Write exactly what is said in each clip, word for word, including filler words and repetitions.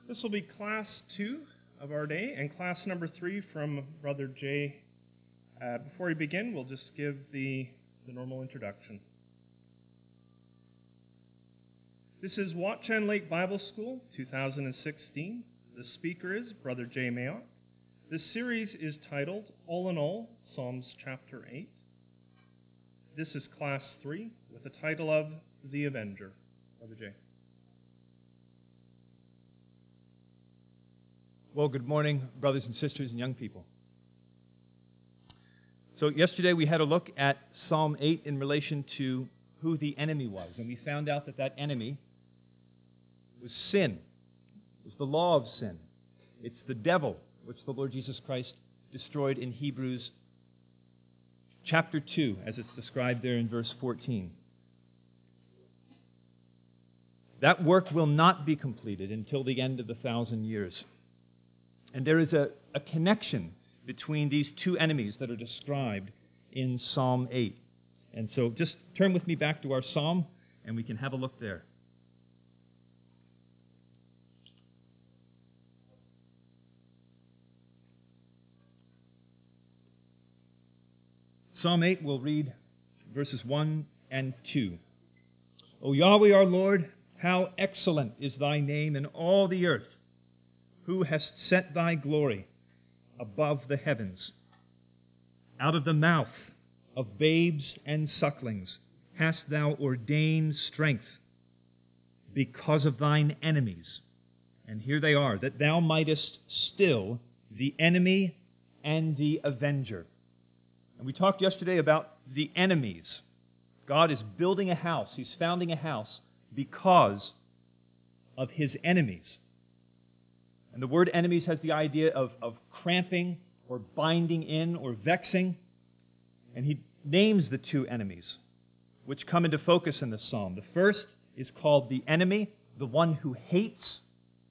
This will be class two of our day and class number three from Brother Jay. Uh, before we begin, we'll just give the, the normal introduction. This is Watchan Lake Bible School two thousand sixteen. The speaker is Brother Jay Mayock. This series is titled All in All, Psalms chapter eight. This is class three with the title of The Avenger. Brother Jay. Well, good morning, brothers and sisters and young people. So yesterday we had a look at Psalm eight in relation to who the enemy was, and we found out that that enemy was sin. It was the law of sin. It's the devil, which the Lord Jesus Christ destroyed in Hebrews chapter two, as it's described there in verse fourteen. That work will not be completed until the end of the thousand years. And there is a, a connection between these two enemies that are described in Psalm eight. And so just turn with me back to our psalm, and we can have a look there. Psalm eight, we'll read verses one and two. O Yahweh our Lord, how excellent is thy name in all the earth, who hast set thy glory above the heavens. Out of the mouth of babes and sucklings hast thou ordained strength because of thine enemies. And here they are, that thou mightest still the enemy and the avenger. And we talked yesterday about the enemies. God is building a house. He's founding a house because of his enemies. And the word enemies has the idea of, of cramping or binding in or vexing. And he names the two enemies which come into focus in the psalm. The first is called the enemy, the one who hates,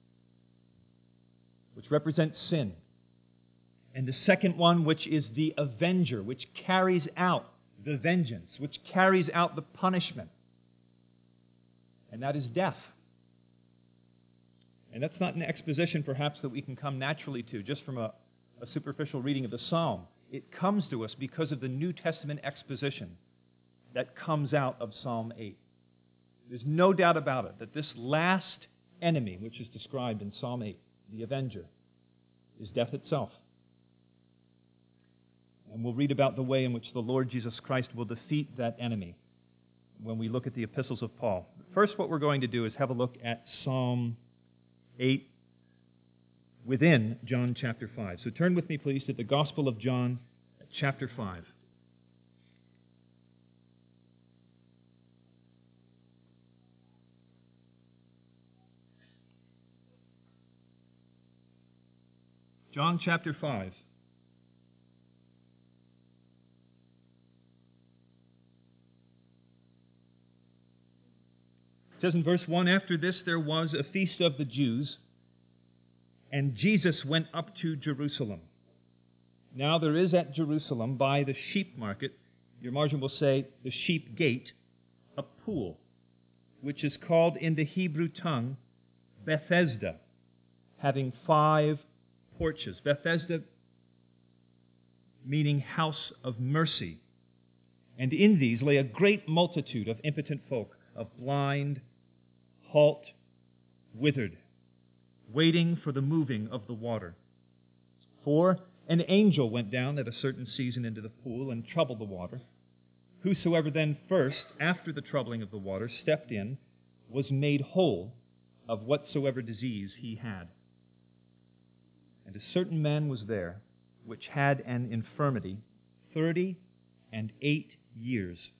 which represents sin. And the second one, which is the avenger, which carries out the vengeance, which carries out the punishment. And that is death. And that's not an exposition, perhaps, that we can come naturally to just from a, a superficial reading of the psalm. It comes to us because of the New Testament exposition that comes out of Psalm eight. There's no doubt about it that this last enemy, which is described in Psalm eight, the avenger, is death itself. And we'll read about the way in which the Lord Jesus Christ will defeat that enemy when we look at the epistles of Paul. First, what we're going to do is have a look at Psalm eight within John chapter five. So turn with me, please, to the Gospel of John, chapter five. John chapter five. It says in verse one, after this there was a feast of the Jews, and Jesus went up to Jerusalem. Now there is at Jerusalem by the sheep market, your margin will say the sheep gate, a pool, which is called in the Hebrew tongue Bethesda, having five porches. Bethesda meaning house of mercy. And in these lay a great multitude of impotent folk, of blind, halt, withered, waiting for the moving of the water. For an angel went down at a certain season into the pool and troubled the water. Whosoever then first, after the troubling of the water, stepped in, was made whole of whatsoever disease he had. And a certain man was there, which had an infirmity thirty and eight years.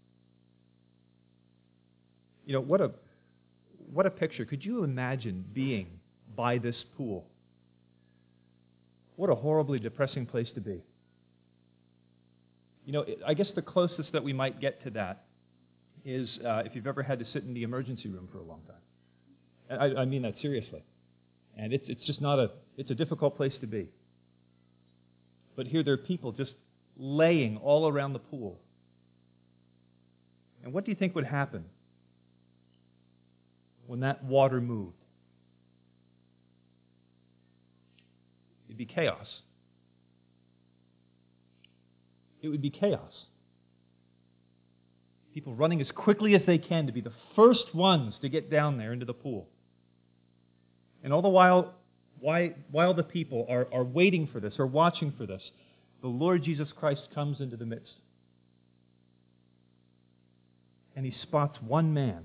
You know, what a what a picture. Could you imagine being by this pool? What a horribly depressing place to be. You know, I guess the closest that we might get to that is uh, if you've ever had to sit in the emergency room for a long time. I, I mean that seriously. And it's it's just not a, it's a difficult place to be. But here there are people just laying all around the pool. And what do you think would happen when that water moved? be chaos. It would be chaos. People running as quickly as they can to be the first ones to get down there into the pool. And all the while, why, while the people are, are waiting for this, or watching for this, the Lord Jesus Christ comes into the midst. And he spots one man.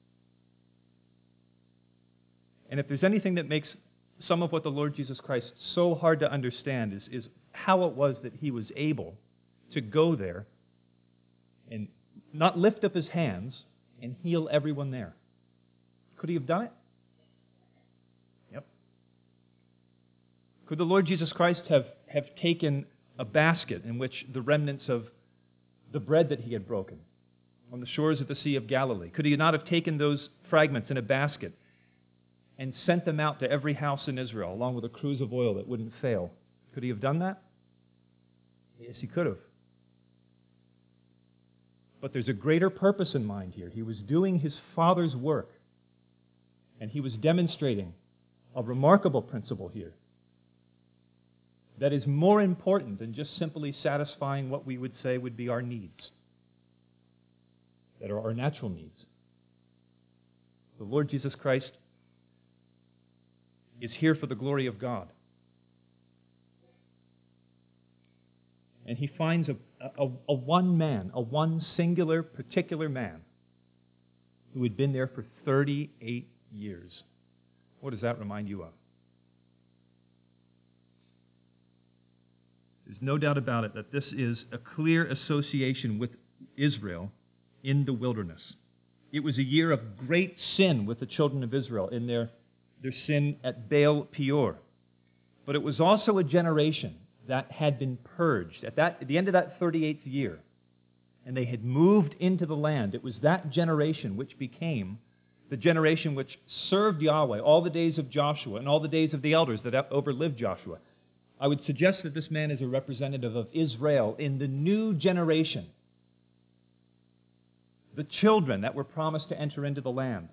And if there's anything that makes some of what the Lord Jesus Christ so hard to understand is, is how it was that he was able to go there and not lift up his hands and heal everyone there. Could he have done it? Yep. Could the Lord Jesus Christ have, have taken a basket in which the remnants of the bread that he had broken on the shores of the Sea of Galilee, could he not have taken those fragments in a basket and sent them out to every house in Israel along with a cruse of oil that wouldn't fail? Could he have done that? Yes, he could have. But there's a greater purpose in mind here. He was doing his Father's work, and he was demonstrating a remarkable principle here that is more important than just simply satisfying what we would say would be our needs, that are our natural needs. The Lord Jesus Christ is here for the glory of God. And he finds a, a, a one man, a one singular, particular man who had been there for thirty-eight years. What does that remind you of? There's no doubt about it that this is a clear association with Israel in the wilderness. It was a year of great sin with the children of Israel in their, their sin at Baal Peor. But it was also a generation that had been purged. At, that, at the end of that thirty-eighth year, and they had moved into the land, it was that generation which became the generation which served Yahweh all the days of Joshua and all the days of the elders that overlived Joshua. I would suggest that this man is a representative of Israel in the new generation, the children that were promised to enter into the land.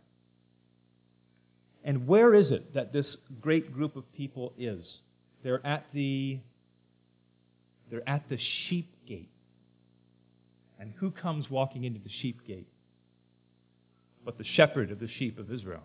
And where is it that this great group of people is? They're at the, they're at the sheep gate. And who comes walking into the sheep gate but the shepherd of the sheep of Israel?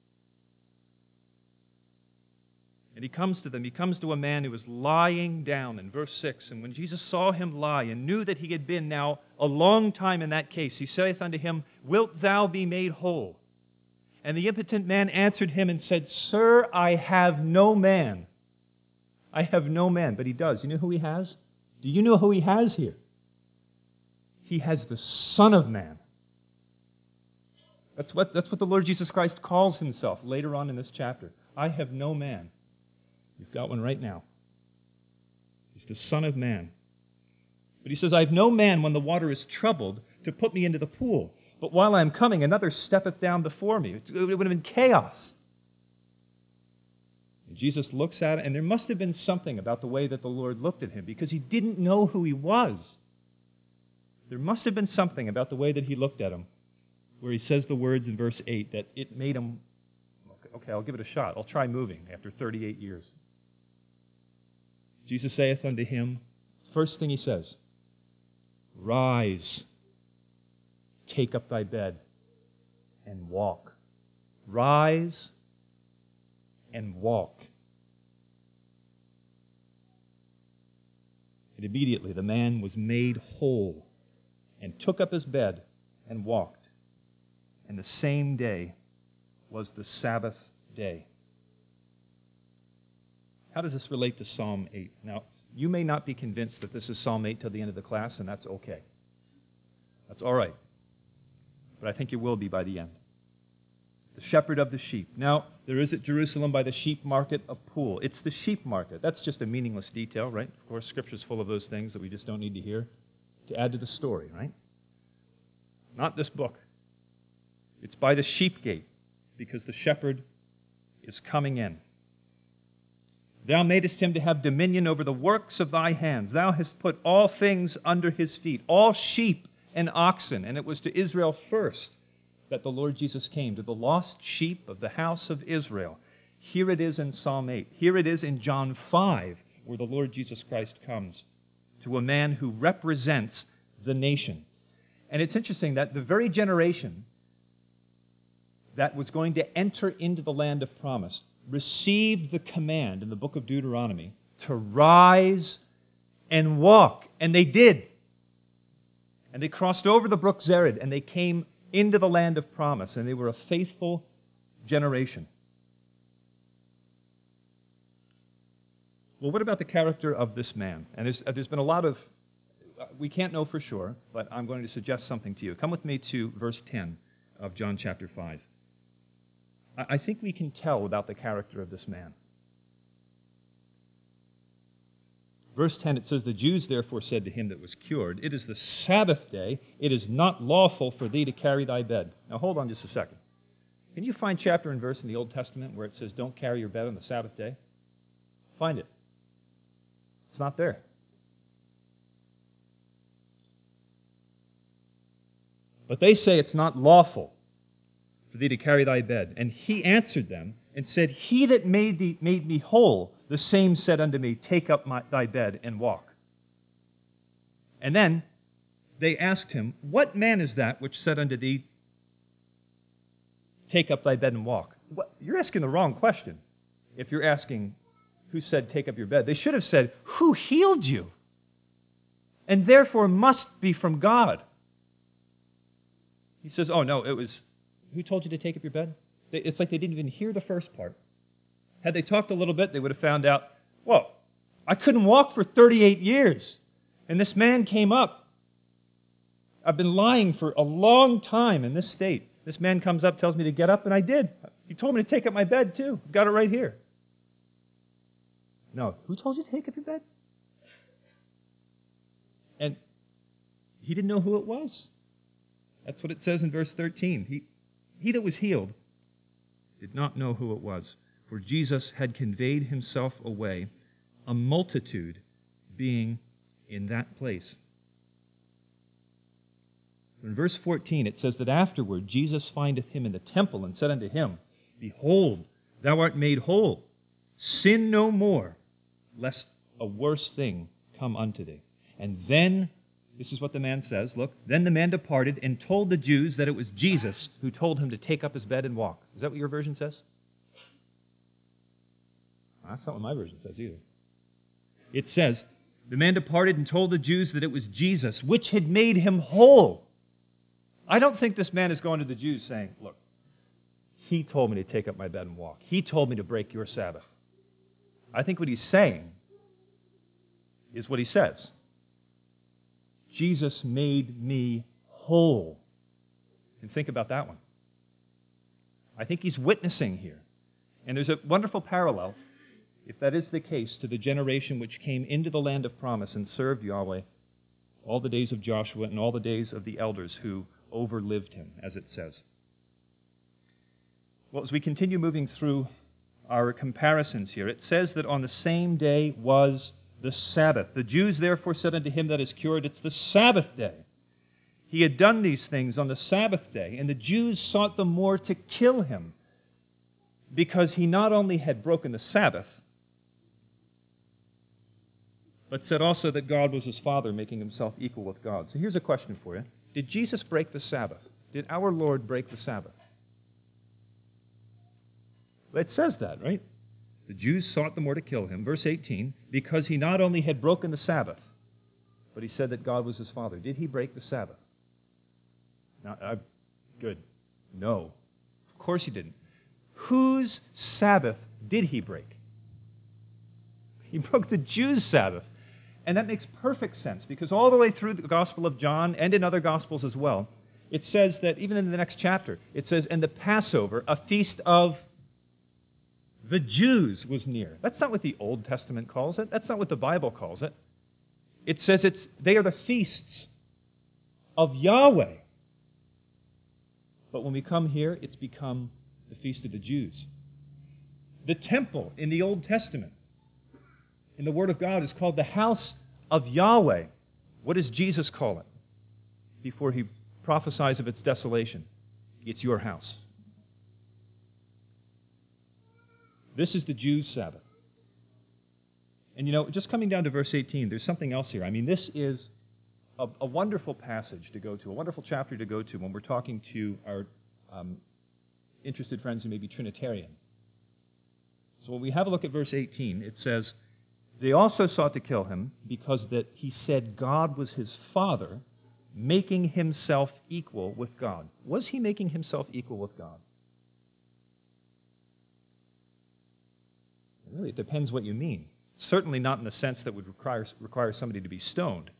And he comes to them. He comes to a man who was lying down in verse six. And when Jesus saw him lie and knew that he had been now a long time in that case, he saith unto him, Wilt thou be made whole? And the impotent man answered him and said, Sir, I have no man. I have no man. But he does. You know who he has? Do you know who he has here? He has the Son of Man. That's what, that's what the Lord Jesus Christ calls himself later on in this chapter. I have no man. You've got one right now. He's the Son of Man. But he says, I have no man when the water is troubled to put me into the pool. But while I am coming, another steppeth down before me. It would have been chaos. And Jesus looks at it, and there must have been something about the way that the Lord looked at him, because he didn't know who he was. There must have been something about the way that he looked at him, where he says the words in verse eight that it made him, okay, I'll give it a shot. I'll try moving after thirty-eight years. Jesus saith unto him, first thing he says, Rise, take up thy bed, and walk. Rise and walk. And immediately the man was made whole and took up his bed and walked. And the same day was the Sabbath day. How does this relate to Psalm eight? Now, you may not be convinced that this is Psalm eight till the end of the class, and that's okay. That's all right. But I think you will be by the end. The shepherd of the sheep. Now, there is at Jerusalem by the sheep market a pool. It's the sheep market. That's just a meaningless detail, right? Of course, Scripture's full of those things that we just don't need to hear to add to the story, right? Not this book. It's by the sheep gate, because the shepherd is coming in. Thou madest him to have dominion over the works of thy hands. Thou hast put all things under his feet, all sheep and oxen. And it was to Israel first that the Lord Jesus came, to the lost sheep of the house of Israel. Here it is in Psalm eight. Here it is in John five, where the Lord Jesus Christ comes to a man who represents the nation. And it's interesting that the very generation that was going to enter into the land of promise received the command in the book of Deuteronomy to rise and walk. And they did. And they crossed over the brook Zered, and they came into the land of promise, and they were a faithful generation. Well, what about the character of this man? And there's, uh, there's been a lot of, uh, we can't know for sure, but I'm going to suggest something to you. Come with me to verse ten of John chapter five. I, I think we can tell about the character of this man. Verse ten, it says, "The Jews therefore said to him that was cured, It is the Sabbath day. It is not lawful for thee to carry thy bed." Now hold on just a second. Can you find chapter and verse in the Old Testament where it says, "Don't carry your bed on the Sabbath day"? Find it. It's not there. But they say it's not lawful for thee to carry thy bed. And he answered them and said, "He that made, thee, made me whole, the same said unto me, Take up my, thy bed and walk." And then they asked him, "What man is that which said unto thee, Take up thy bed and walk?" What? You're asking the wrong question if you're asking who said, "Take up your bed." They should have said, "Who healed you?" And therefore must be from God. He says, "Oh, no, it was, who told you to take up your bed?" They, it's like they didn't even hear the first part. Had they talked a little bit, they would have found out, well, I couldn't walk for thirty-eight years, and this man came up. I've been lying for a long time in this state. This man comes up, tells me to get up, and I did. He told me to take up my bed, too. I've got it right here. No, who told you to take up your bed? And he didn't know who it was. That's what it says in verse thirteen. He, he that was healed did not know who it was, for Jesus had conveyed himself away, a multitude being in that place. In verse fourteen, it says that afterward Jesus findeth him in the temple and said unto him, "Behold, thou art made whole. Sin no more, lest a worse thing come unto thee." And then, this is what the man says, look, "Then the man departed and told the Jews that it was Jesus who told him to take up his bed and walk." Is that what your version says? That's not what my version says either. It says, "The man departed and told the Jews that it was Jesus, which had made him whole." I don't think this man is going to the Jews saying, "Look, he told me to take up my bed and walk. He told me to break your Sabbath." I think what he's saying is what he says. Jesus made me whole. And think about that one. I think he's witnessing here. And there's a wonderful parallel, if that is the case, to the generation which came into the land of promise and served Yahweh all the days of Joshua and all the days of the elders who overlived him, as it says. Well, as we continue moving through our comparisons here, it says that on the same day was the Sabbath. "The Jews therefore said unto him that is cured, It's the Sabbath day." He had done these things on the Sabbath day, and the Jews sought the more to kill him, because he not only had broken the Sabbath, but said also that God was his Father, making himself equal with God. So here's a question for you. Did Jesus break the Sabbath? Did our Lord break the Sabbath? It says that, right? The Jews sought the more to kill him, verse eighteen, because he not only had broken the Sabbath, but he said that God was his Father. Did he break the Sabbath? Now, uh, good. No. Of course he didn't. Whose Sabbath did he break? He broke the Jews' Sabbath. And that makes perfect sense, because all the way through the Gospel of John and in other Gospels as well, it says that, even in the next chapter, it says, "And the Passover, a feast of the Jews, was near." That's not what the Old Testament calls it. That's not what the Bible calls it. It says it's they are the feasts of Yahweh. But when we come here, it's become the feast of the Jews. The temple in the Old Testament, in the Word of God, is called the house of Yahweh. What does Jesus call it before he prophesies of its desolation? It's your house. This is the Jews' Sabbath. And you know, just coming down to verse eighteen, there's something else here. I mean, this is a, a wonderful passage to go to, a wonderful chapter to go to when we're talking to our um, interested friends who may be Trinitarian. So when we have a look at verse eighteen, it says, they also sought to kill him because that he said God was his Father, making himself equal with God. Was he making himself equal with God? Really, it depends what you mean. Certainly not in the sense that would require, require somebody to be stoned.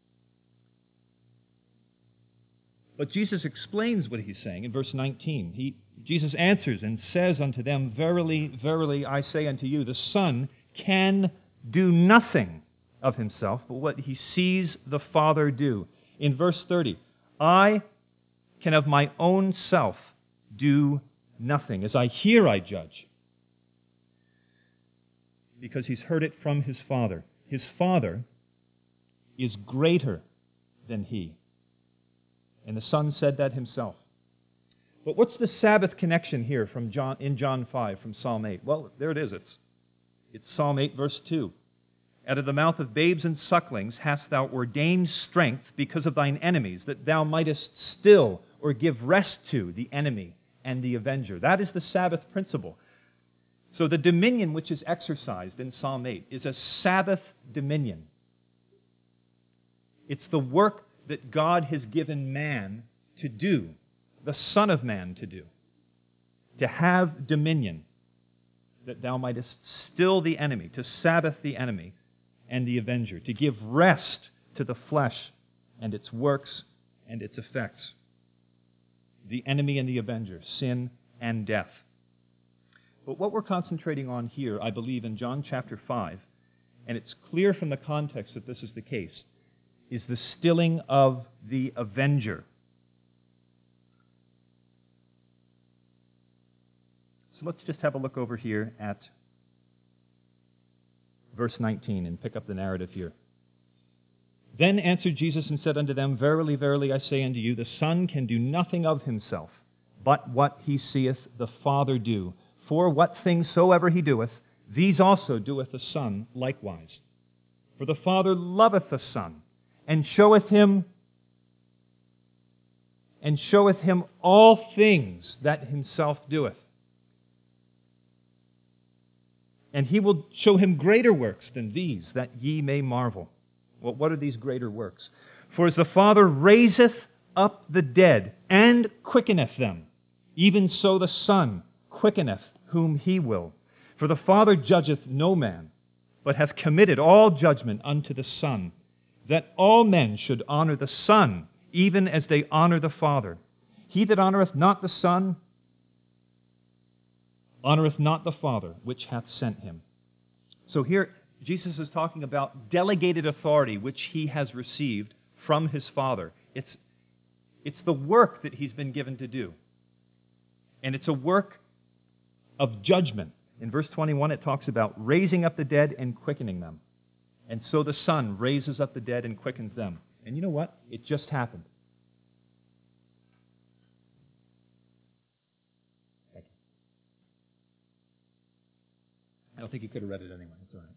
But Jesus explains what he's saying in verse nineteen. He, Jesus answers and says unto them, Verily, verily, I say unto you, the Son can do nothing of himself, but what he sees the Father do. In verse thirty, I can of my own self do nothing. As I hear, I judge. Because he's heard it from his Father. His Father is greater than he. And the Son said that himself. But what's the Sabbath connection here from John in John five, from Psalm eight? Well, there it is. It's, it's Psalm eight, verse two. Out of the mouth of babes and sucklings hast thou ordained strength because of thine enemies, that thou mightest still or give rest to the enemy and the avenger. That is the Sabbath principle. So the dominion which is exercised in Psalm eight is a Sabbath dominion. It's the work that God has given man to do, the Son of Man to do, to have dominion, that thou mightest still the enemy, to Sabbath the enemy and the avenger, to give rest to the flesh and its works and its effects. The enemy and the avenger, sin and death. But what we're concentrating on here, I believe, in John chapter five, and it's clear from the context that this is the case, is the stilling of the avenger. So let's just have a look over here at verse nineteen and pick up the narrative here. Then answered Jesus and said unto them, Verily, verily, I say unto you, the Son can do nothing of himself, but what he seeth the Father do. For what things soever he doeth, these also doeth the Son likewise. For the Father loveth the Son, and showeth him and showeth him all things that himself doeth. And he will show him greater works than these, that ye may marvel. Well, what are these greater works? For as the Father raiseth up the dead, and quickeneth them, even so the Son quickeneth whom he will. For the Father judgeth no man, but hath committed all judgment unto the Son, that all men should honor the Son, even as they honor the Father. He that honoreth not the Son, honoreth not the Father, which hath sent him. So here, Jesus is talking about delegated authority, which he has received from his Father. It's, it's the work that he's been given to do. And it's a work of judgment. In verse twenty-one, it talks about raising up the dead and quickening them. And so the Son raises up the dead and quickens them. And you know what? It just happened. Thank you. I don't think you could have read it anyway. It's all right.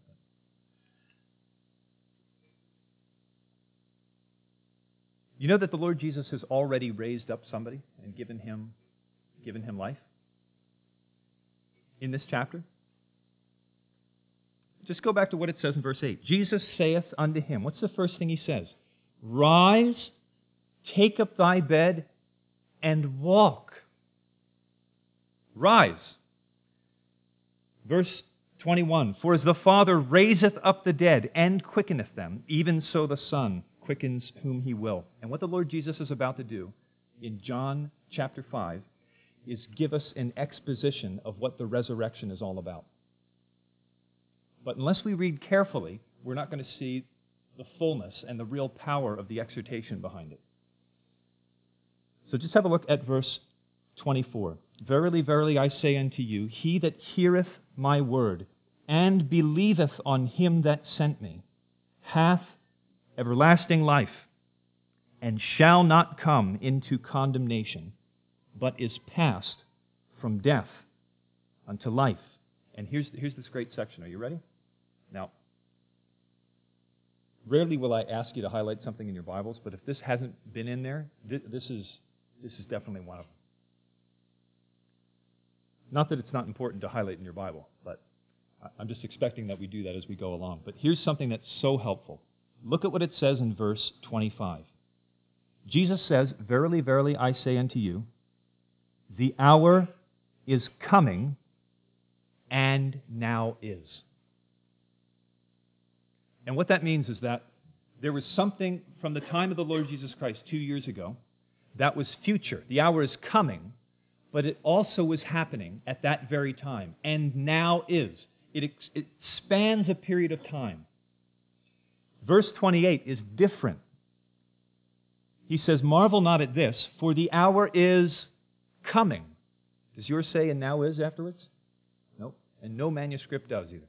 You know that the Lord Jesus has already raised up somebody and given him, given him life? In this chapter? Just go back to what it says in verse eight. Jesus saith unto him, what's the first thing he says? Rise, take up thy bed, and walk. Rise. Verse twenty-one, for as the Father raiseth up the dead and quickeneth them, even so the Son quickens whom he will. And what the Lord Jesus is about to do in John chapter five is give us an exposition of what the resurrection is all about. But unless we read carefully, we're not going to see the fullness and the real power of the exhortation behind it. So just have a look at verse twenty-four. Verily, verily, I say unto you, he that heareth my word and believeth on him that sent me hath everlasting life, and shall not come into condemnation, but is passed from death unto life. And here's, here's this great section. Are you ready? Now, rarely will I ask you to highlight something in your Bibles, but if this hasn't been in there, th- this is this is definitely one of them. Not that it's not important to highlight in your Bible, but I'm just expecting that we do that as we go along. But here's something that's so helpful. Look at what it says in verse twenty-five. Jesus says, "Verily, verily, I say unto you, the hour is coming, and now is." And what that means is that there was something from the time of the Lord Jesus Christ two years ago that was future. The hour is coming, but it also was happening at that very time, and now is. It, ex- it spans a period of time. Verse twenty-eight is different. He says, "Marvel not at this, for the hour is coming." Does yours say, "and now is" afterwards? Nope. And no manuscript does either.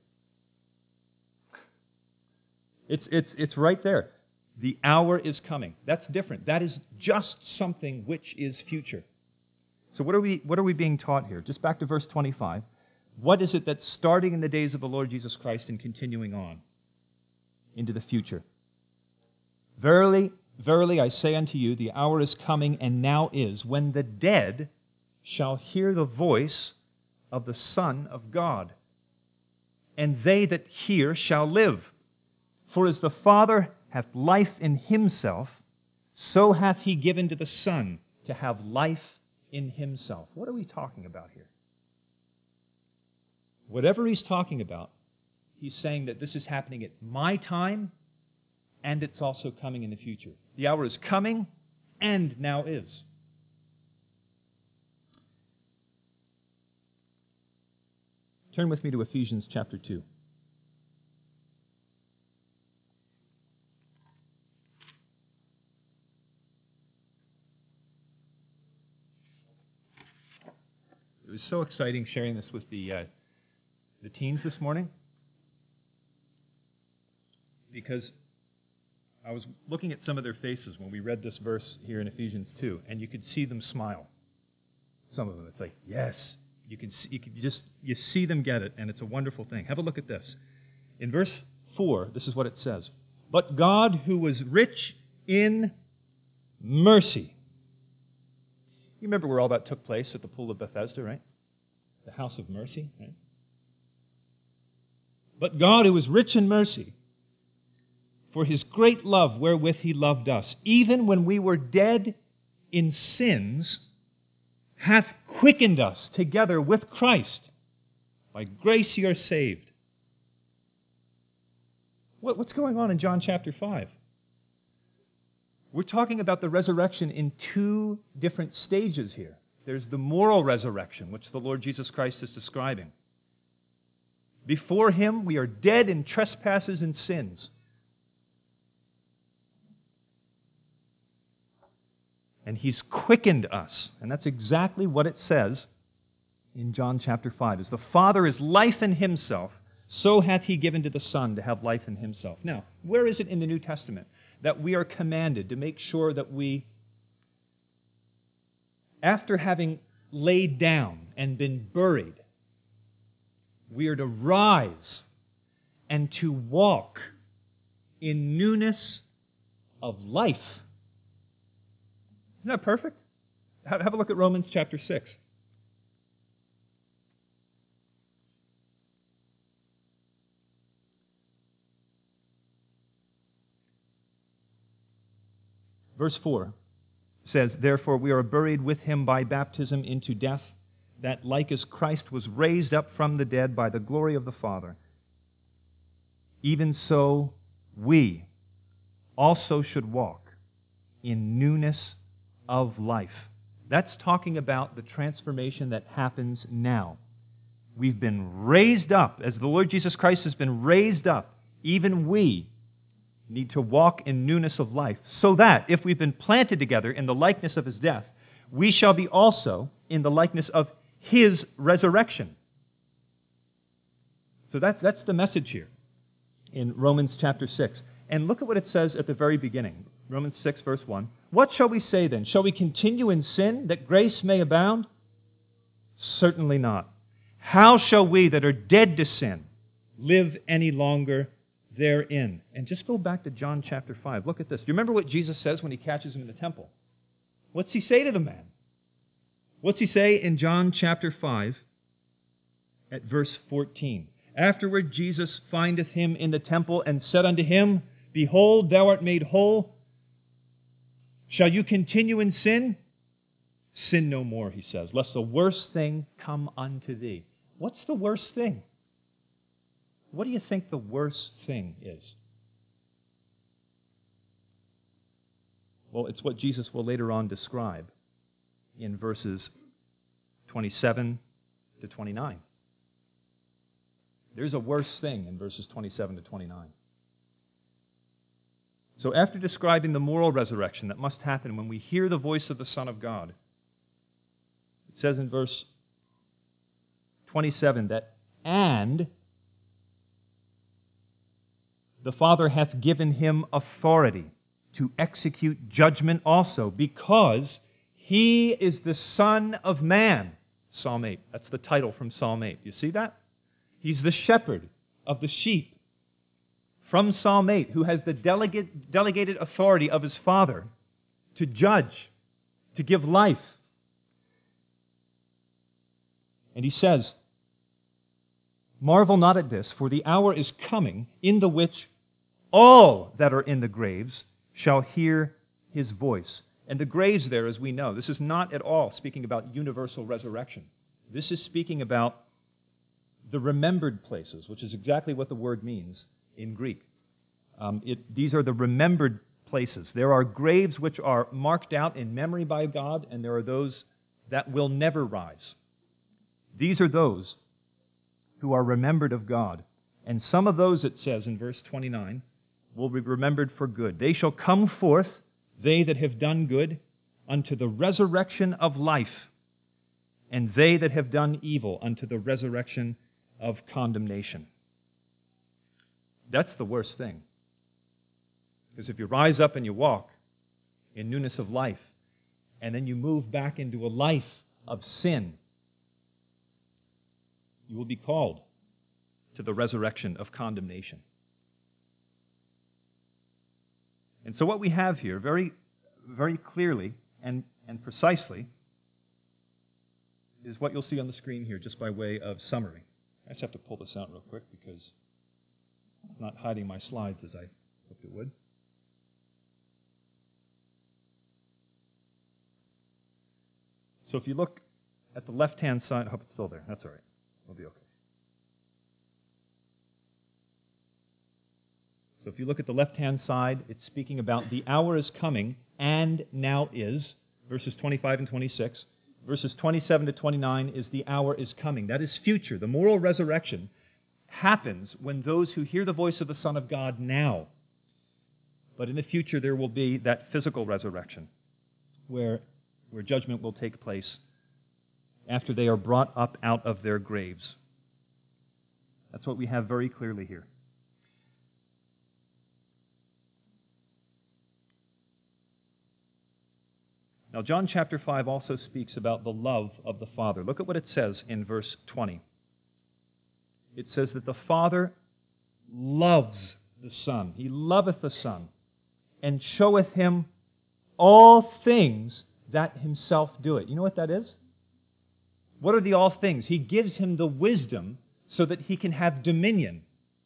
It's, it's, it's right there. The hour is coming. That's different. That is just something which is future. So what are we, what are we being taught here? Just back to verse twenty-five. What is it that's starting in the days of the Lord Jesus Christ and continuing on into the future? "Verily, verily, I say unto you, the hour is coming, and now is, when the dead shall hear the voice of the Son of God, and they that hear shall live. For as the Father hath life in himself, so hath he given to the Son to have life in himself." What are we talking about here? Whatever he's talking about, he's saying that this is happening at my time, and it's also coming in the future. The hour is coming, and now is. Turn with me to Ephesians chapter two. It was so exciting sharing this with the uh, the teens this morning, because I was looking at some of their faces when we read this verse here in Ephesians two, and you could see them smile. Some of them, it's like, yes. You can see, you can just you see them get it, and it's a wonderful thing. Have a look at this. In verse four, this is what it says: "But God, who was rich in mercy." You remember where all that took place at the pool of Bethesda, right? The house of mercy, right? "But God, who is rich in mercy, for his great love wherewith he loved us, even when we were dead in sins, hath quickened us together with Christ. By grace ye are saved." What, what's going on in John chapter five? We're talking about the resurrection in two different stages here. There's the moral resurrection, which the Lord Jesus Christ is describing. Before him, we are dead in trespasses and sins. And he's quickened us. And that's exactly what it says in John chapter five. As the Father is life in himself, so hath he given to the Son to have life in himself. Now, where is it in the New Testament that we are commanded to make sure that we, after having laid down and been buried, we are to rise and to walk in newness of life? Isn't that perfect? Have a look at Romans chapter six. Verse four says, "Therefore we are buried with him by baptism into death, that like as Christ was raised up from the dead by the glory of the Father, even so we also should walk in newness of life." That's talking about the transformation that happens now. We've been raised up. As the Lord Jesus Christ has been raised up, even we need to walk in newness of life, so that if we've been planted together in the likeness of his death, we shall be also in the likeness of his resurrection. So that's, that's the message here in Romans chapter six. And look at what it says at the very beginning. Romans six, verse one. "What shall we say then? Shall we continue in sin that grace may abound? Certainly not. how shall we that are dead to sin live any longer therein? And just go back to John chapter five. Look at this. Do you remember what Jesus says when he catches him in the temple? What's he say to the man? What's he say in John chapter five at verse fourteen? Afterward Jesus findeth him in the temple and said unto him, Behold, thou art made whole. Shall you continue in sin? Sin no more, he says, lest the worst thing come unto thee. What's the worst thing? What do you think the worst thing is? Well, it's what Jesus will later on describe in verses twenty-seven to twenty-nine. There's a worse thing in verses twenty-seven to twenty-nine. So after describing the moral resurrection that must happen when we hear the voice of the Son of God, it says in verse twenty-seven that, and the Father hath given him authority to execute judgment also, because he is the Son of Man. Psalm eight. That's the title from Psalm eight. You see that? He's the shepherd of the sheep from Psalm eight, who has the delegate, delegated authority of his Father to judge, to give life. And he says, Marvel not at this, for the hour is coming in the which all that are in the graves shall hear his voice. And the graves there, as we know, this is not at all speaking about universal resurrection. This is speaking about the remembered places, which is exactly what the word means in Greek. Um, it, these are the remembered places. There are graves which are marked out in memory by God, and there are those that will never rise. These are those who are remembered of God. And some of those, it says in verse twenty-nine, will be remembered for good. They shall come forth, they that have done good, unto the resurrection of life, and they that have done evil unto the resurrection of condemnation. That's the worst thing. Because if you rise up and you walk in newness of life, and then you move back into a life of sin, you will be called to the resurrection of condemnation. And so what we have here, very, very clearly and, and precisely, is what you'll see on the screen here, just by way of summary. I just have to pull this out real quick because it's not hiding my slides as I hoped it would. So if you look at the left-hand side, I hope it's still there. That's all right. We'll be okay. So if you look at the left-hand side, it's speaking about the hour is coming and now is, verses twenty-five and twenty-six. Verses twenty-seven to twenty-nine is the hour is coming. That is future. The moral resurrection happens when those who hear the voice of the Son of God now. But in the future there will be that physical resurrection where, where judgment will take place after they are brought up out of their graves. That's what we have very clearly here. Now, John chapter five also speaks about the love of the Father. Look at what it says in verse twenty. It says that the Father loves the Son. He loveth the Son, and showeth him all things that himself doeth. You know what that is? What are the all things? He gives him the wisdom so that he can have dominion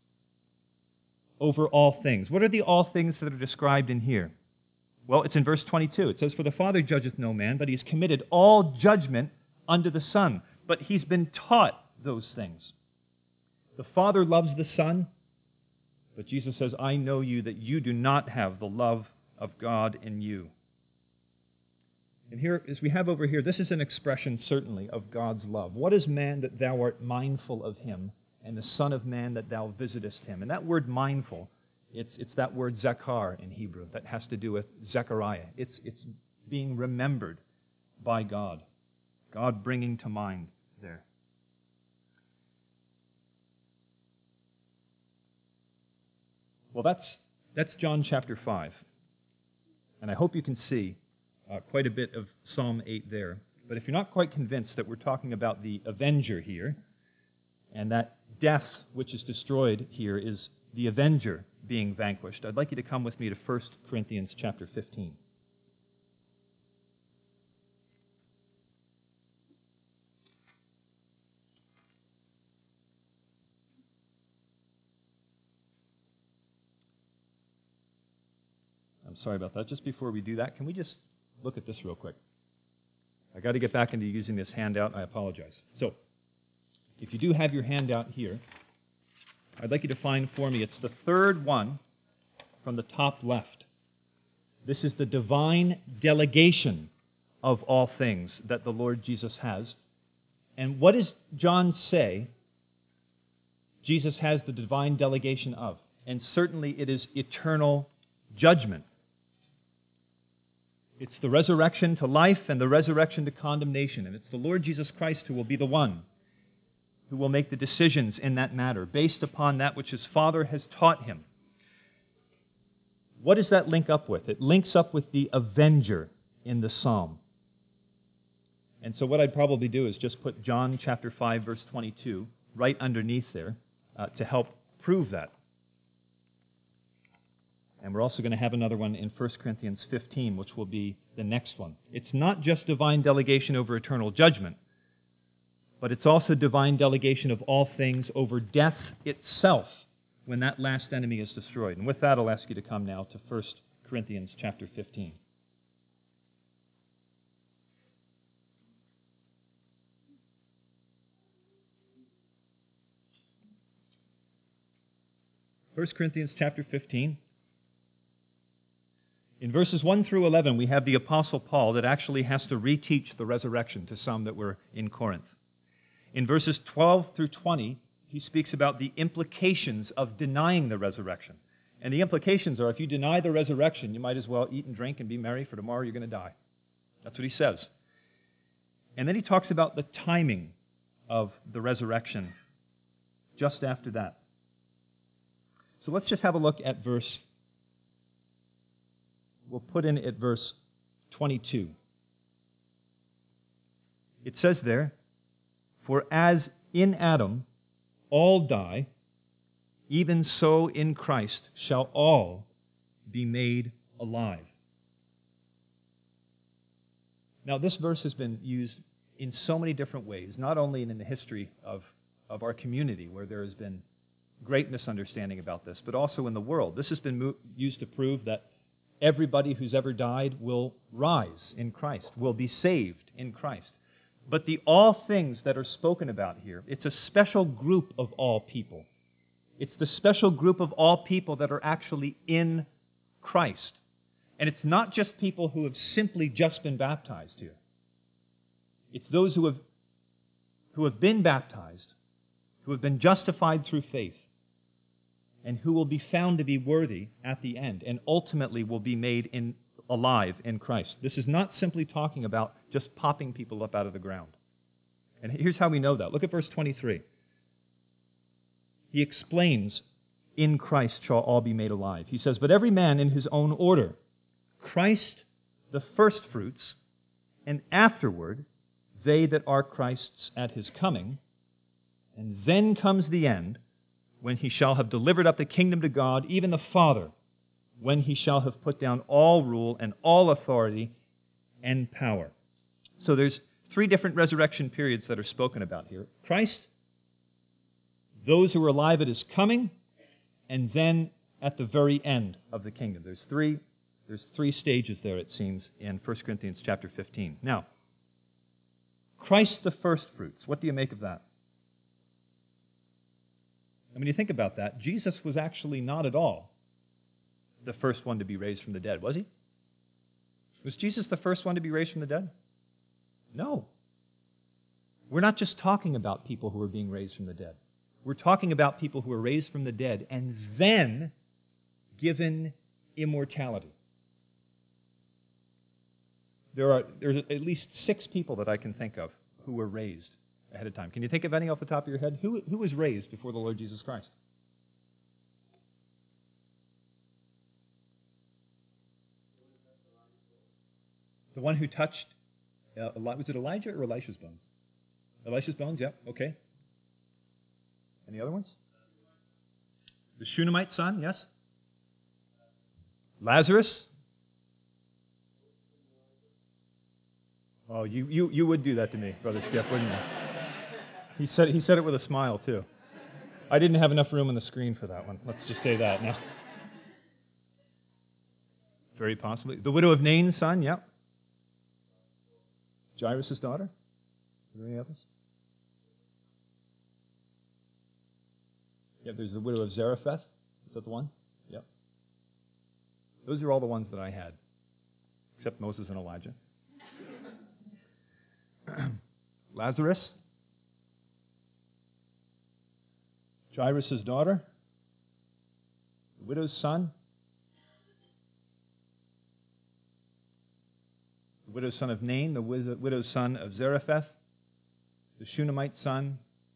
over all things. What are the all things that are described in here? Well, it's in verse twenty-two. It says, For the Father judgeth no man, but he has committed all judgment unto the Son. But he's been taught those things. The Father loves the Son, but Jesus says, I know you that you do not have the love of God in you. And here, as we have over here, this is an expression, certainly, of God's love. What is man that thou art mindful of him, and the Son of Man that thou visitest him? And that word mindful, It's, it's that word zakar in Hebrew that has to do with Zechariah. It's, it's being remembered by God. God bringing to mind there. Well, that's, that's John chapter five. And I hope you can see uh, quite a bit of Psalm eight there. But if you're not quite convinced that we're talking about the avenger here, And that death which is destroyed here is the avenger being vanquished. I'd like you to come with me to First Corinthians chapter fifteen. I'm sorry about that. Just before we do that, can we just look at this real quick? I got to get back into using this handout. I apologize. So, if you do have your handout here, I'd like you to find for me, it's the third one from the top left. This is the divine delegation of all things that the Lord Jesus has. And what does John say Jesus has the divine delegation of? And certainly it is eternal judgment. It's the resurrection to life and the resurrection to condemnation. And it's the Lord Jesus Christ who will be the one who will make the decisions in that matter based upon that which his Father has taught him. What does that link up with? It links up with the avenger in the psalm. And so what I'd probably do is just put John chapter five, verse twenty-two right underneath there uh, to help prove that. And we're also going to have another one in First Corinthians fifteen, which will be the next one. It's not just divine delegation over eternal judgment, but it's also divine delegation of all things over death itself when that last enemy is destroyed. And with that, I'll ask you to come now to First Corinthians chapter fifteen. First Corinthians chapter fifteen. In verses one through eleven, we have the Apostle Paul that actually has to reteach the resurrection to some that were in Corinth. In verses twelve through twenty, he speaks about the implications of denying the resurrection. And the implications are, if you deny the resurrection, you might as well eat and drink and be merry, for tomorrow you're going to die. That's what he says. And then he talks about the timing of the resurrection just after that. So let's just have a look at verse, we'll put in at verse twenty-two. It says there, "For as in Adam all die, even so in Christ shall all be made alive." Now, this verse has been used in so many different ways, not only in the history of, of our community, where there has been great misunderstanding about this, but also in the world. This has been mo- used to prove that everybody who's ever died will rise in Christ, will be saved in Christ. But the all things that are spoken about here, it's a special group of all people. It's the special group of all people that are actually in Christ. And it's not just people who have simply just been baptized here. It's those who have, who have been baptized, who have been justified through faith, and who will be found to be worthy at the end, and ultimately will be made in, alive in Christ. This is not simply talking about just popping people up out of the ground. And here's how we know that. Look at verse twenty-three. He explains, "In Christ shall all be made alive." He says, "But every man in his own order. Christ the firstfruits, and afterward they that are Christ's at his coming. And then comes the end, when he shall have delivered up the kingdom to God, even the Father, when he shall have put down all rule and all authority and power." So there's three different resurrection periods that are spoken about here. Christ, those who are alive at his coming, and then at the very end of the kingdom. There's three, there's three stages there, it seems, in First Corinthians chapter fifteen. Now, Christ the firstfruits, what do you make of that? And when you think about that, Jesus was actually not at all the first one to be raised from the dead, was he? Was Jesus the first one to be raised from the dead? No. We're not just talking about people who are being raised from the dead. We're talking about people who are raised from the dead and then given immortality. There are there's at least six people that I can think of who were raised ahead of time. Can you think of any off the top of your head? Who, who was raised before the Lord Jesus Christ? The one who touched, uh, was it Elijah or Elisha's bones? Elisha's bones, yeah, okay. Any other ones? The Shunammite son, yes? Lazarus? Oh, you, you, you would do that to me, Brother Skip, wouldn't you? He said, he said it with a smile, too. I didn't have enough room on the screen for that one. Let's just say that now. Very possibly. The widow of Nain's son, yep. Jairus' daughter? Are there any others? Yep, there's the widow of Zarephath. Is that the one? Yep. Those are all the ones that I had, except Moses and Elijah. Lazarus, Jairus' daughter, the widow's son, the widow's son of Nain, the widow's son of Zarephath, the Shunammite son,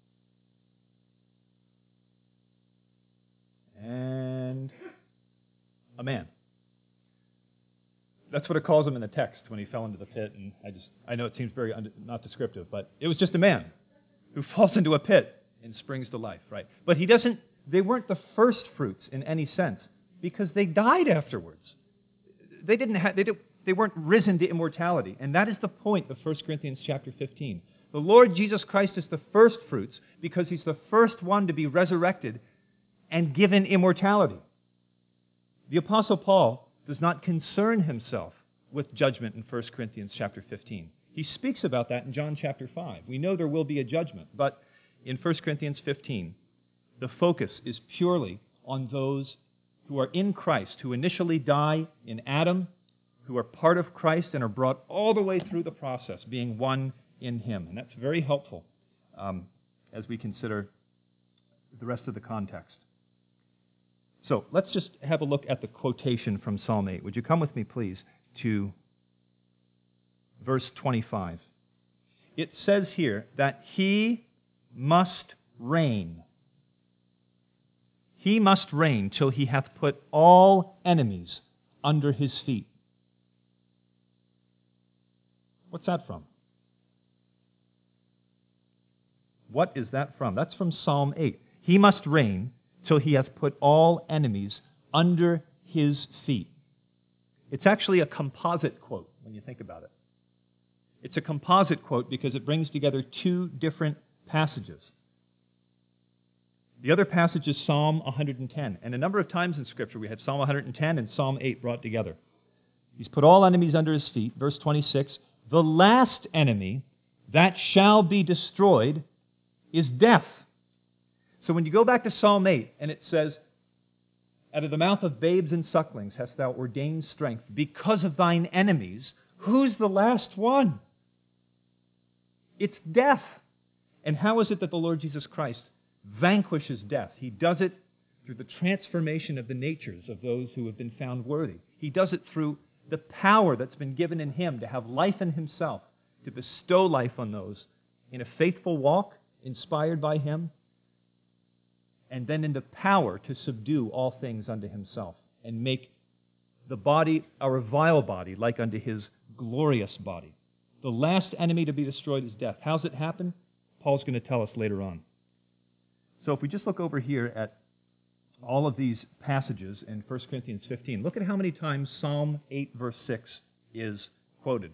and a man. That's what it calls him in the text when he fell into the pit, and I just, I know it seems very un- not descriptive, but it was just a man who falls into a pit and springs to life, right? But he doesn't, they weren't the first fruits in any sense, because they died afterwards. They didn't have, they, did, they weren't risen to immortality, and that is the point of First Corinthians chapter fifteen. The Lord Jesus Christ is the first fruits because he's the first one to be resurrected and given immortality. The Apostle Paul does not concern himself with judgment in First Corinthians chapter fifteen. He speaks about that in John chapter five. We know there will be a judgment, but in First Corinthians fifteen, the focus is purely on those who are in Christ, who initially die in Adam, who are part of Christ and are brought all the way through the process, being one in him. And that's very helpful um, as we consider the rest of the context. So let's just have a look at the quotation from Psalm eight. Would you come with me, please, to verse twenty-five. It says here that he must reign. He must reign till he hath put all enemies under his feet. What's that from? What is that from? That's from Psalm eight. He must reign till he hath put all enemies under his feet. It's actually a composite quote when you think about it. It's a composite quote because it brings together two different passages. The other passage is Psalm one hundred ten, and a number of times in Scripture we have Psalm one hundred ten and Psalm eight brought together. He's put all enemies under his feet. Verse twenty-six, the last enemy that shall be destroyed is death. So when you go back to Psalm eight, and it says, out of the mouth of babes and sucklings hast thou ordained strength because of thine enemies, who's the last one? It's death. And how is it that the Lord Jesus Christ vanquishes death? He does it through the transformation of the natures of those who have been found worthy. He does it through the power that's been given in him to have life in himself, to bestow life on those in a faithful walk inspired by him, and then into power to subdue all things unto himself and make the body a revile body like unto his glorious body. The last enemy to be destroyed is death. How's it happen? Paul's going to tell us later on. So if we just look over here at all of these passages in First Corinthians fifteen, look at how many times Psalm eight verse six is quoted.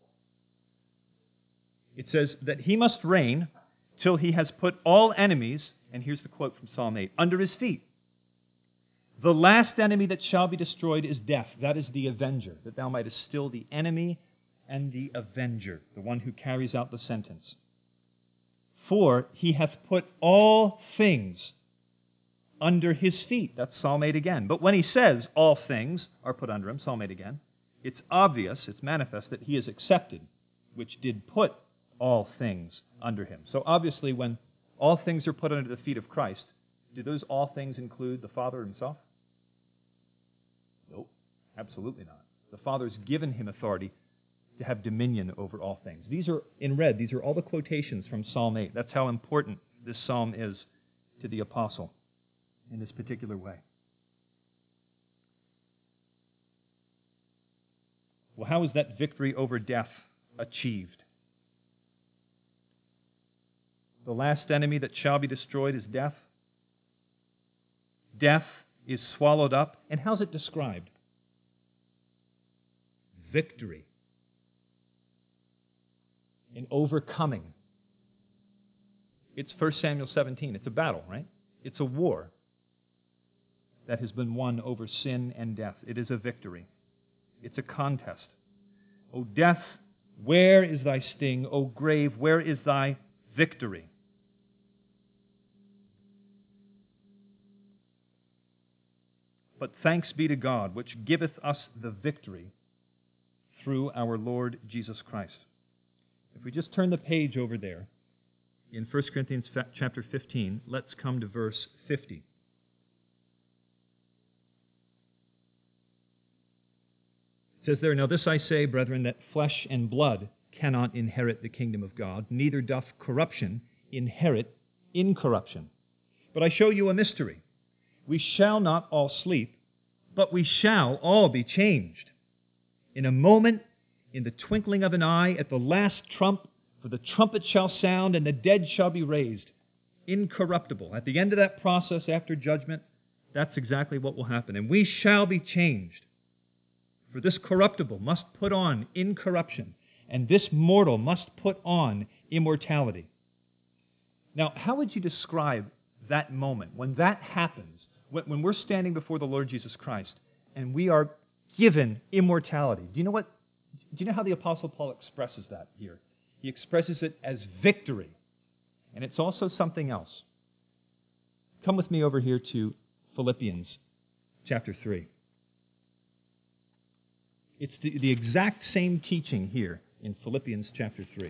It says that he must reign till he has put all enemies, and here's the quote from Psalm eight, under his feet. The last enemy that shall be destroyed is death. That is the avenger, that thou mightest still the enemy and the avenger, the one who carries out the sentence. For he hath put all things under his feet. That's Psalm eight again. But when he says all things are put under him, Psalm eight again, it's obvious, it's manifest that he is accepted, which did put all things under him. So obviously when all things are put under the feet of Christ, do those all things include the Father himself? Nope, absolutely not. The Father's given him authority to have dominion over all things. These are, in red, these are all the quotations from Psalm eight. That's how important this psalm is to the apostle in this particular way. Well, how is that victory over death achieved? The last enemy that shall be destroyed is death. Death is swallowed up. And how's it described? Victory. In overcoming. It's First Samuel seventeen. It's a battle, right? It's a war that has been won over sin and death. It is a victory. It's a contest. O death, where is thy sting? O grave, where is thy victory? But thanks be to God, which giveth us the victory through our Lord Jesus Christ. If we just turn the page over there in First Corinthians chapter fifteen, let's come to verse fifty. It says there, Now this I say, brethren, that flesh and blood cannot inherit the kingdom of God, neither doth corruption inherit incorruption. But I show you a mystery. We shall not all sleep, but we shall all be changed. In a moment, in the twinkling of an eye, at the last trump, for the trumpet shall sound, and the dead shall be raised, incorruptible. At the end of that process, after judgment, that's exactly what will happen. And we shall be changed. For this corruptible must put on incorruption, and this mortal must put on immortality. Now, how would you describe that moment, when that happens, when, when we're standing before the Lord Jesus Christ, and we are given immortality? Do you know what? Do you know how the Apostle Paul expresses that here? He expresses it as victory. And it's also something else. Come with me over here to Philippians chapter three. It's the, the exact same teaching here in Philippians chapter three.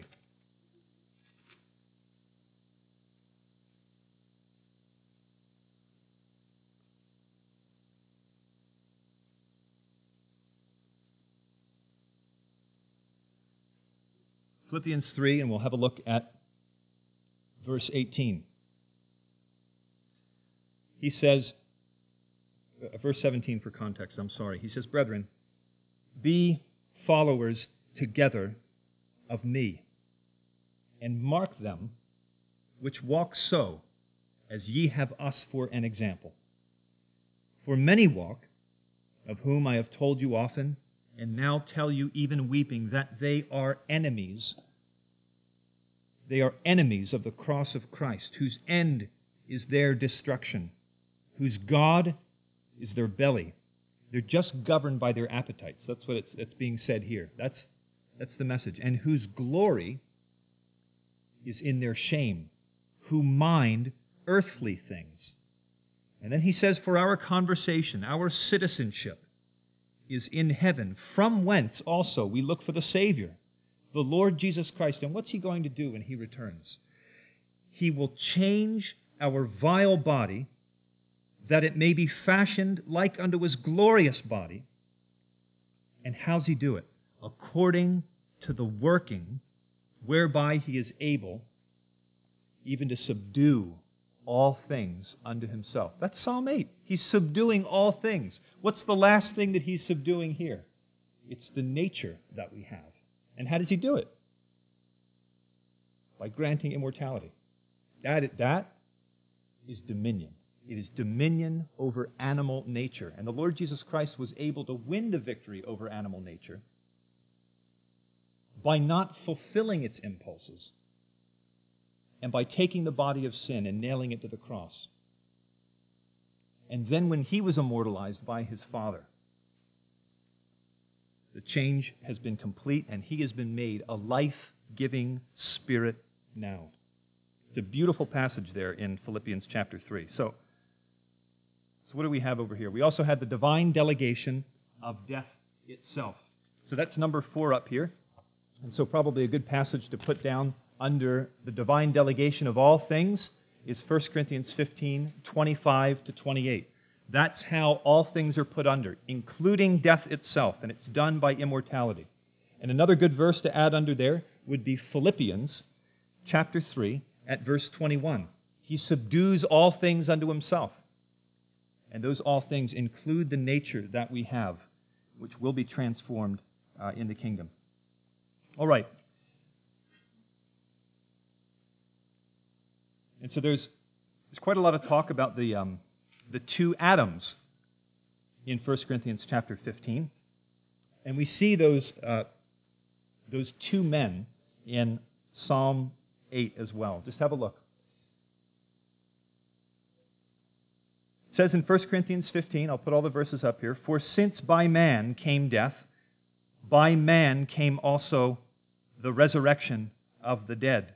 Philippians three, and we'll have a look at verse eighteen. He says, uh, verse seventeen for context, I'm sorry. He says, Brethren, be followers together of me, and mark them which walk so, as ye have us for an example. For many walk, of whom I have told you often, and now tell you even weeping, that they are enemies. They are enemies of the cross of Christ, whose end is their destruction, whose God is their belly. They're just governed by their appetites. That's what it's, it's being said here. That's, that's the message. And whose glory is in their shame, who mind earthly things. And then he says, for our conversation, our citizenship, is in heaven, from whence also we look for the Savior, the Lord Jesus Christ. And what's he going to do when he returns? He will change our vile body, that it may be fashioned like unto his glorious body. And how's he do it? According to the working whereby he is able even to subdue all things unto himself. That's Psalm eight. He's subduing all things. What's the last thing that he's subduing here? It's the nature that we have. And how does he do it? By granting immortality. That, that is dominion. It is dominion over animal nature. And the Lord Jesus Christ was able to win the victory over animal nature by not fulfilling its impulses, and by taking the body of sin and nailing it to the cross. And then when he was immortalized by his Father, the change has been complete, and he has been made a life-giving spirit now. It's a beautiful passage there in Philippians chapter three. So, so what do we have over here? We also had the divine delegation of death itself. So that's number four up here. And so probably a good passage to put down under the divine delegation of all things is First Corinthians fifteen, twenty-five to twenty-eight. That's how all things are put under, including death itself, and it's done by immortality. And another good verse to add under there would be Philippians chapter three at verse twenty-one. He subdues all things unto himself. And those all things include the nature that we have, which will be transformed uh, in the kingdom. All right. And so there's, there's quite a lot of talk about the, um, the two Adams in First Corinthians chapter fifteen. And we see those, uh, those two men in Psalm eight as well. Just have a look. It says in First Corinthians fifteen, I'll put all the verses up here, "For since by man came death, by man came also the resurrection of the dead."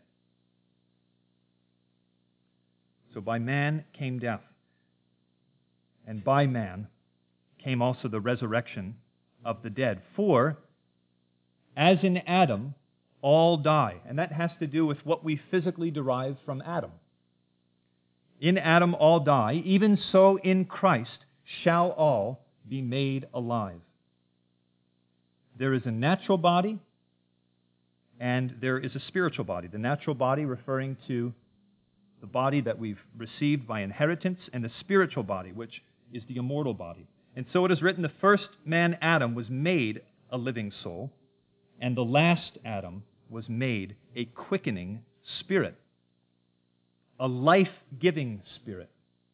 So by man came death, and by man came also the resurrection of the dead. For, as in Adam, all die. And that has to do with what we physically derive from Adam. In Adam all die, even so in Christ shall all be made alive. There is a natural body, and there is a spiritual body. The natural body referring to the body that we've received by inheritance, and the spiritual body, which is the immortal body. And so it is written, the first man, Adam, was made a living soul, and the last Adam was made a quickening spirit, a life-giving spirit.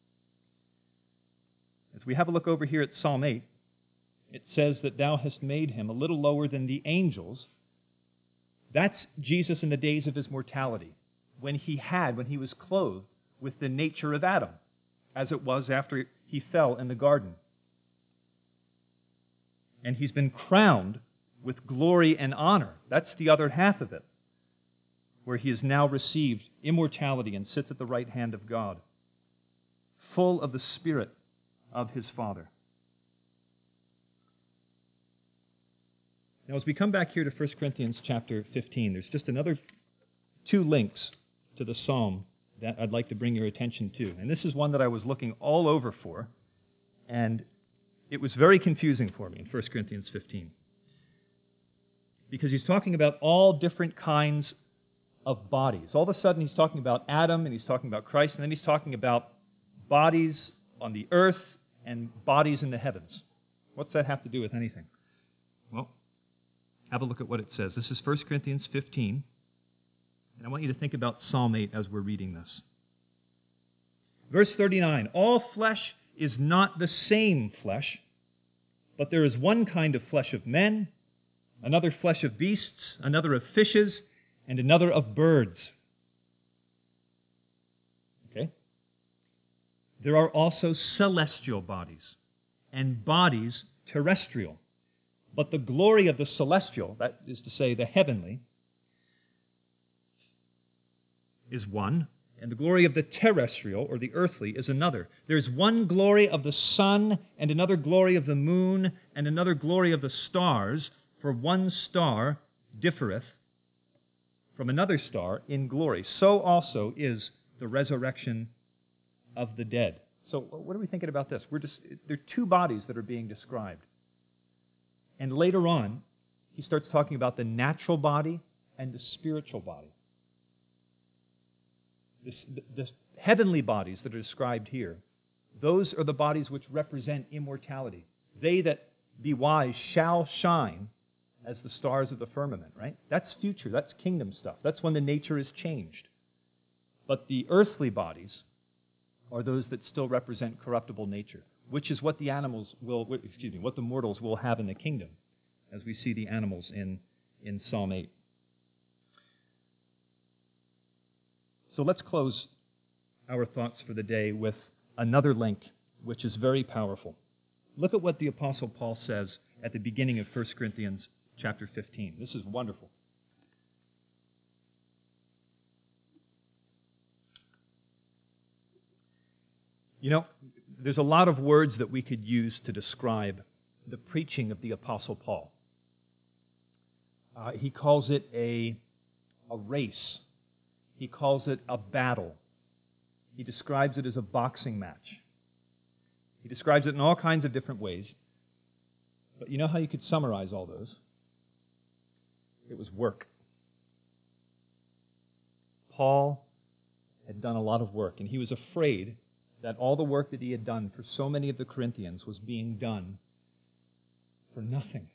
As we have a look over here at Psalm eight, it says that thou hast made him a little lower than the angels. That's Jesus in the days of his mortality, when he had, when he was clothed with the nature of Adam, as it was after he fell in the garden. And he's been crowned with glory and honor. That's the other half of it, where he has now received immortality and sits at the right hand of God, full of the Spirit of his Father. Now, as we come back here to First Corinthians chapter fifteen, there's just another two links to the psalm that I'd like to bring your attention to. And this is one that I was looking all over for, and it was very confusing for me in First Corinthians fifteen. Because he's talking about all different kinds of bodies. All of a sudden he's talking about Adam, and he's talking about Christ, and then he's talking about bodies on the earth and bodies in the heavens. What's that have to do with anything? Well, have a look at what it says. This is First Corinthians fifteen, and I want you to think about Psalm eight as we're reading this. Verse thirty-nine, all flesh is not the same flesh, but there is one kind of flesh of men, another flesh of beasts, another of fishes, and another of birds. Okay? There are also celestial bodies and bodies terrestrial. But the glory of the celestial, that is to say the heavenly, is one, and the glory of the terrestrial, or the earthly, is another. There's one glory of the sun, and another glory of the moon, and another glory of the stars, for one star differeth from another star in glory. So also is the resurrection of the dead. So what are we thinking about this? We're just, there are two bodies that are being described. And later on, he starts talking about the natural body and the spiritual body. This, the, the heavenly bodies that are described here, those are the bodies which represent immortality. They that be wise shall shine as the stars of the firmament, right? That's future. That's kingdom stuff. That's when the nature is changed. But the earthly bodies are those that still represent corruptible nature, which is what the animals will, excuse me, what the mortals will have in the kingdom, as we see the animals in, in Psalm eight. So let's close our thoughts for the day with another link, which is very powerful. Look at what the Apostle Paul says at the beginning of First Corinthians chapter fifteen. This is wonderful. You know, there's a lot of words that we could use to describe the preaching of the Apostle Paul. Uh, he calls it a, a race. He calls it a battle. He describes it as a boxing match. He describes it in all kinds of different ways. But you know how you could summarize all those? It was work. Paul had done a lot of work, and he was afraid that all the work that he had done for so many of the Corinthians was being done for nothing.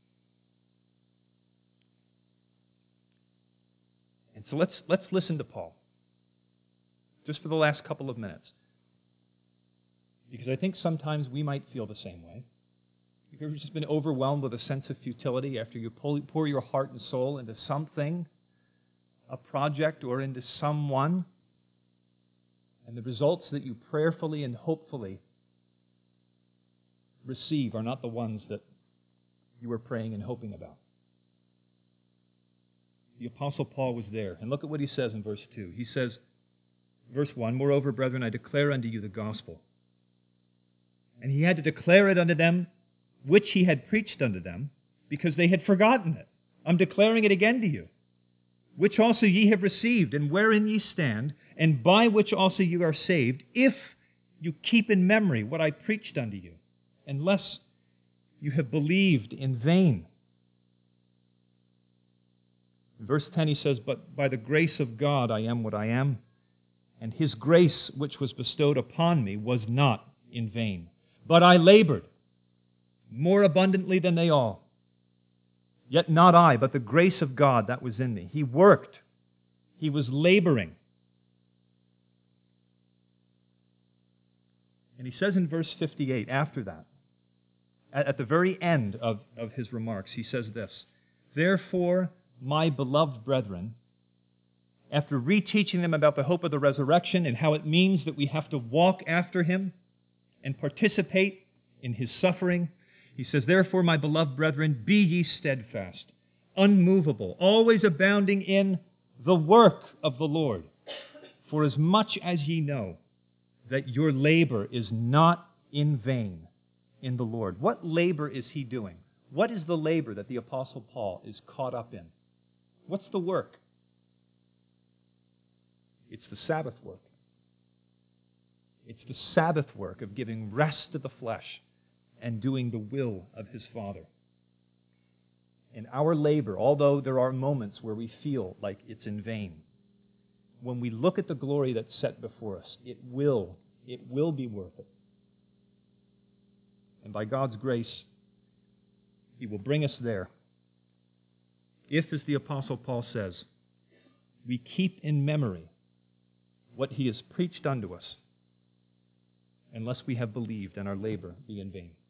And so let's, let's listen to Paul, just for the last couple of minutes. Because I think sometimes we might feel the same way. Have you ever just been overwhelmed with a sense of futility after you pull, pour your heart and soul into something, a project, or into someone, and the results that you prayerfully and hopefully receive are not the ones that you were praying and hoping about? The Apostle Paul was there. And look at what he says in verse two. He says, verse one, "Moreover, brethren, I declare unto you the gospel." And he had to declare it unto them, which he had preached unto them, because they had forgotten it. I'm declaring it again to you, which also ye have received, and wherein ye stand, and by which also you are saved, if you keep in memory what I preached unto you, unless you have believed in vain. In verse ten he says, "But by the grace of God I am what I am, and his grace which was bestowed upon me was not in vain. But I labored more abundantly than they all. Yet not I, but the grace of God that was in me." He worked. He was laboring. And he says in verse fifty-eight, after that, at, at the very end of, of his remarks, he says this, "Therefore, my beloved brethren," after reteaching them about the hope of the resurrection and how it means that we have to walk after him and participate in his suffering, he says, "Therefore, my beloved brethren, be ye steadfast, unmovable, always abounding in the work of the Lord, for as much as ye know that your labor is not in vain in the Lord." What labor is he doing? What is the labor that the Apostle Paul is caught up in? What's the work? It's the Sabbath work. It's the Sabbath work of giving rest to the flesh and doing the will of his Father. And our labor, although there are moments where we feel like it's in vain, when we look at the glory that's set before us, it will, it will be worth it. And by God's grace, he will bring us there. If, as the Apostle Paul says, we keep in memory what he has preached unto us, unless we have believed and our labor be in vain.